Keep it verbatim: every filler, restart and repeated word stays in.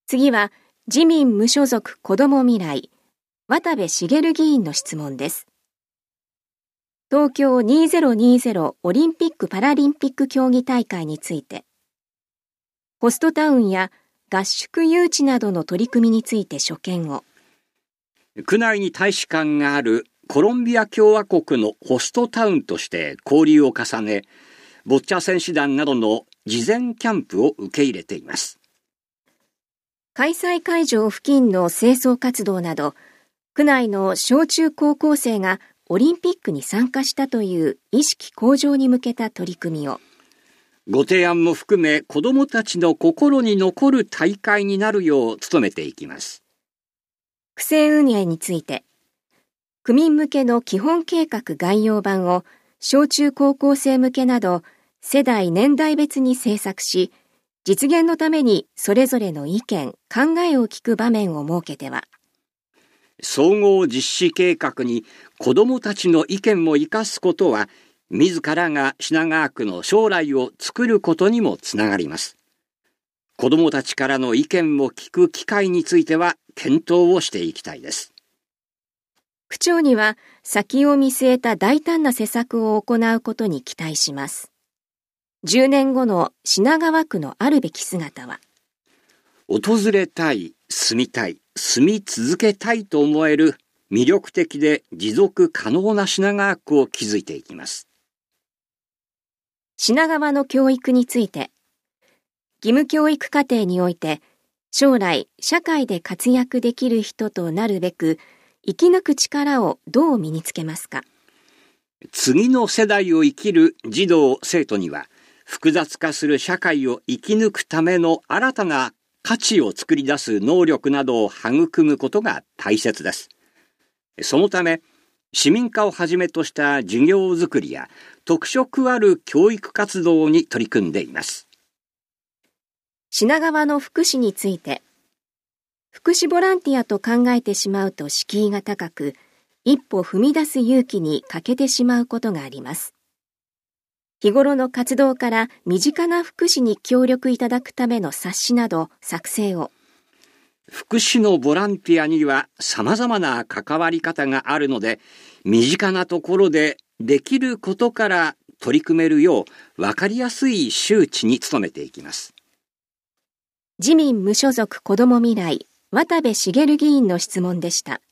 次は自民無所属こども未来、渡部茂議員の質問です。東京にせんにじゅうオリンピック・パラリンピック競技大会について、ホストタウンや合宿誘致などの取り組みについて所見を。 区内に大使館があるコロンビア共和国のホストタウンとして交流を重ね、ボッチャ選手団などの事前キャンプを受け入れています。 開催会場付近の清掃活動など、区内の小中高校生がオリンピックに参加したという意識向上に向けた取り組みを。 ご提案も含め子どもたちの心に残る大会になるよう努めていきます。 区政運営について、区民向けの基本計画概要版を小中高校生向けなど世代年代別に制作し、実現のためにそれぞれの意見、考えを聞く場面を設けては、 総合実施計画に子どもたちの意見も生かすことは、自らが品川区の将来を作ることにもつながります。子どもたちからの意見を聞く機会については検討をしていきたいです。 区長には先を見据えた大胆な施策を行うことに期待します。じゅうねんごの品川区のあるべき姿は、 訪れたい、住みたい、住み続けたいと思える魅力的で持続可能な品川区を築いていきます。 品川の教育について、義務教育課程において、将来社会で活躍できる人となるべく、生き抜く力をどう身につけますか。 次の世代を生きる児童・生徒には、複雑化する社会を生き抜くための新たな価値を作り出す能力などを育むことが大切です。そのため、市民化をはじめとした授業づくりや特色ある教育活動に取り組んでいます。 品川の福祉について、福祉ボランティアと考えてしまうと敷居が高く、一歩踏み出す勇気に欠けてしまうことがあります。日頃の活動から身近な福祉に協力いただくための冊子など作成を。 福祉のボランティアには様々な関わり方があるので、身近なところでできることから取り組めるよう分かりやすい周知に努めていきます。 自民無所属こども未来、渡部茂議員の質問でした。